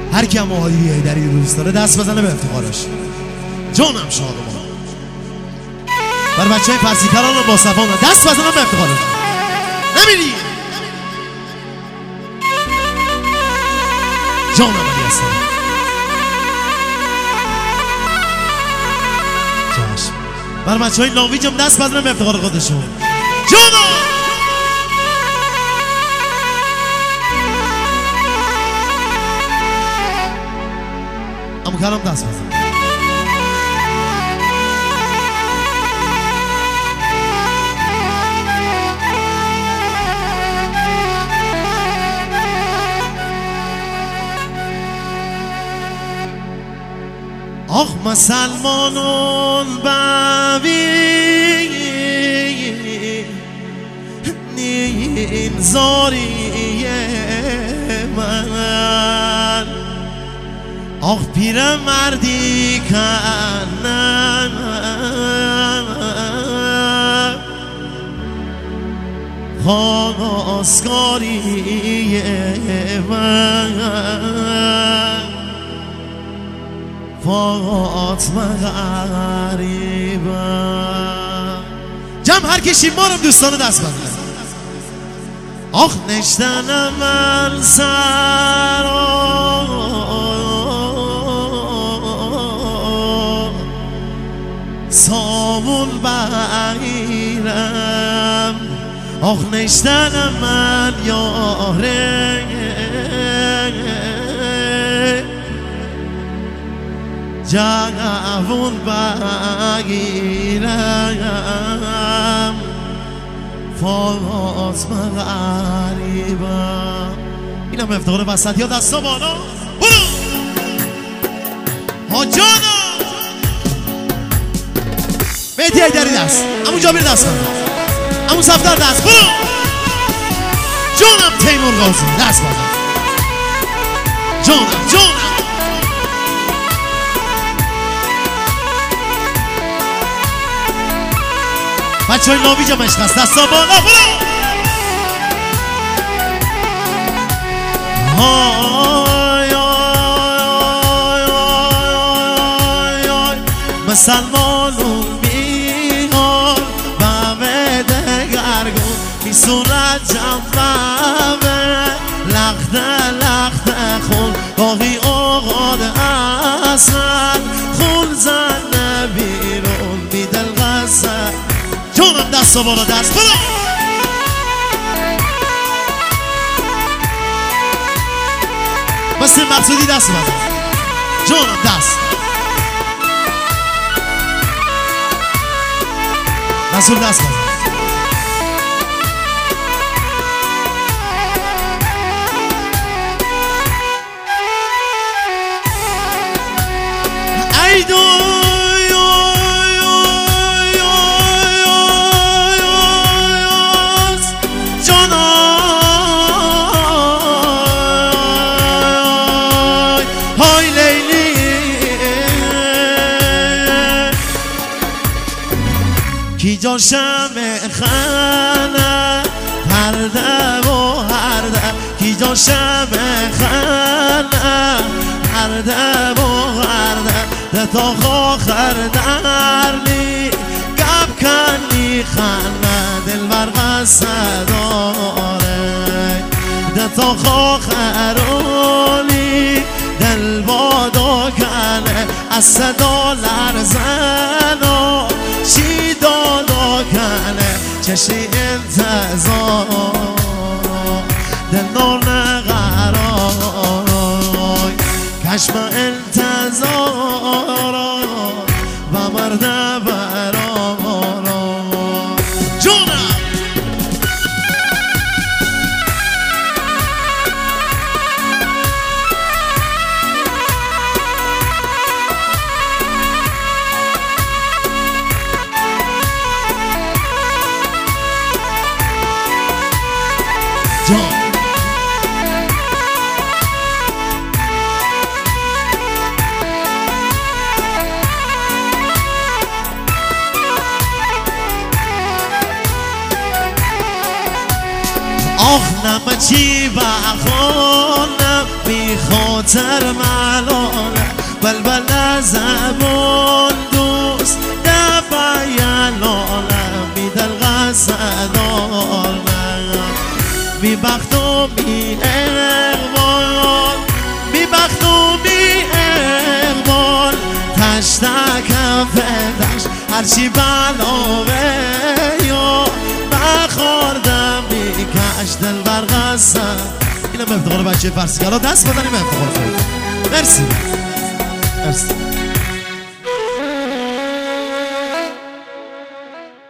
هر کی هم هادی حیدری دوست داره دست بزنه به افتخارش. جانم شادمان. برای بچه های فرسیکران و باصفان دست بزنم به افتخارش. نمیری جانم علی هستم. چشم. برای بچه های ناویج هم دست بزنم به افتخار خودشون. جانم امو کلام دست بزن. آخ مسلمانون بوی نیم زاری من آخ پیر مردی کنن خواستگاری من فاطمه غریبه. جمع هر کشی ما رو دوستانه دست بزنه. آخ نشتن من سر سامون بگیرم آخ نشتن من یاره جوون بگیرم فاطمه غریبه. این هم افتخار وسطی ها دستا بالا. برو حاجانا مهدی حیدری دست. امو جابر دست کن. امو صفدر دست. برو جانم تیمور غازی دست بزن. جانم بچه های ناویج هم عشق است دستا بالا. برو های مسلمانون میان بمه دگرگون میسونت جنبه لخته خون باقی آقاد اصلا خون زن بیرون بیدل غزه. جانم دست و بالا دست. برو مثل مقصودی دست بزن. جانم دست. رسول دست بزن. ای دو کی جاشم خانه هرده و هرده کی جاشم خانه هرده و هرده ده تا آخر درلی گب کنی خانه دل بر قصه داره ده تا آخرولی دل بادو کنه از صدا لرزن و چی دادا کنه چشی انتظار دل نور نقرار کشم انتظار و مرده برار. جونم آخ نمچی بخونم بی خاطر ملانه بلبل زبون دوست دفعیلانه بی دل غزدانه بی بخت و بی اقبال بی بخت و بی اقبال تشتک فتش هرچی بلاوه یا بخوردم بی کش دل برغزم. اینم افتخار بچه فرسیگرا دست بزنیم افتخار خود. مرسی مرسی.